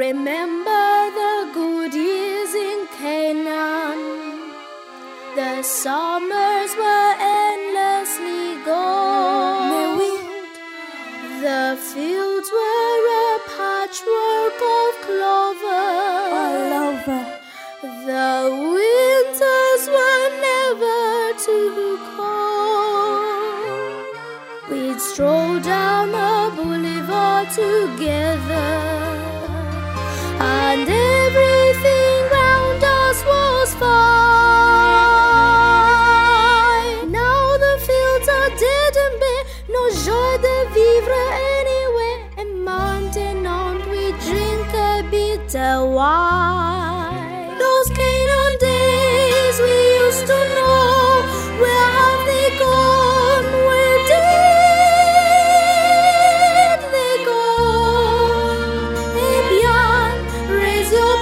remember the good years in Canaan? The summers were endlessly gone. The fields were a patchwork of clover. All over. The winters were never too cold. We'd stroll down the boulevard together, and everything round us was fine. Now the fields are dead and bare, no joie de vivre anywhere. And maintenant we drink a bitter wine. Those Canaan days we used to know, where have they gone? Where did they go? Eh bien, raise your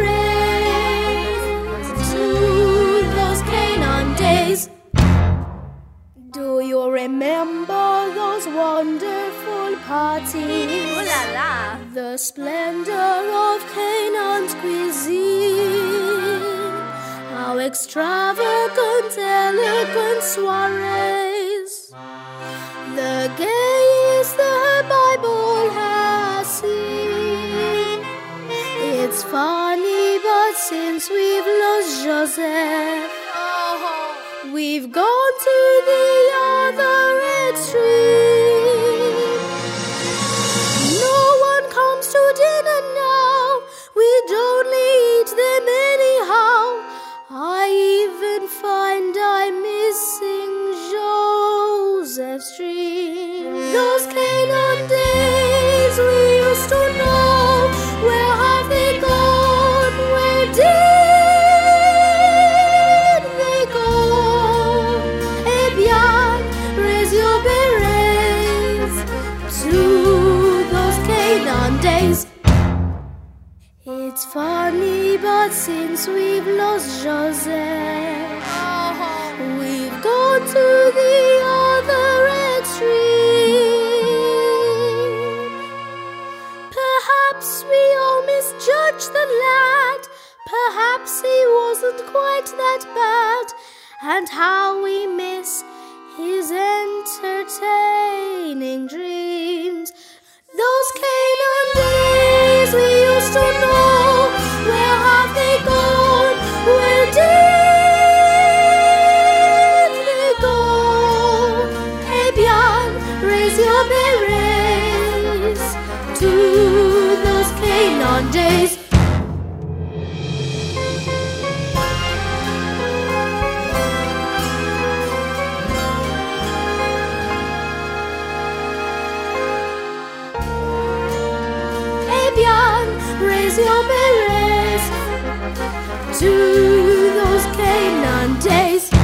berets to those Canaan days. Do you remember those wonderful parties? Ooh la la. The splendor of Canaan's cuisine. How extravagant, elegant soirees. The gayest the Bible has seen. It's funny, but since we've lost Joseph, we've gone to the other extreme. No one comes to dinner now. We'd only eat them anyhow. I even find I'm missing Joseph's dream. Those Canaan days we used to know, where have they gone? Where did they go? Eh bien, raise your berets to those Canaan days. It's funny, but since we've lost Joseph, we've gone to the other extreme. Perhaps we all misjudged the lad. Perhaps he wasn't quite that bad. And how we miss his entertaining dreams. Those Canaan days we used to know, where have they gone? Where did they go? Eh bien, raise your berets to those Canaan days. Raise your berets to those Canaan days.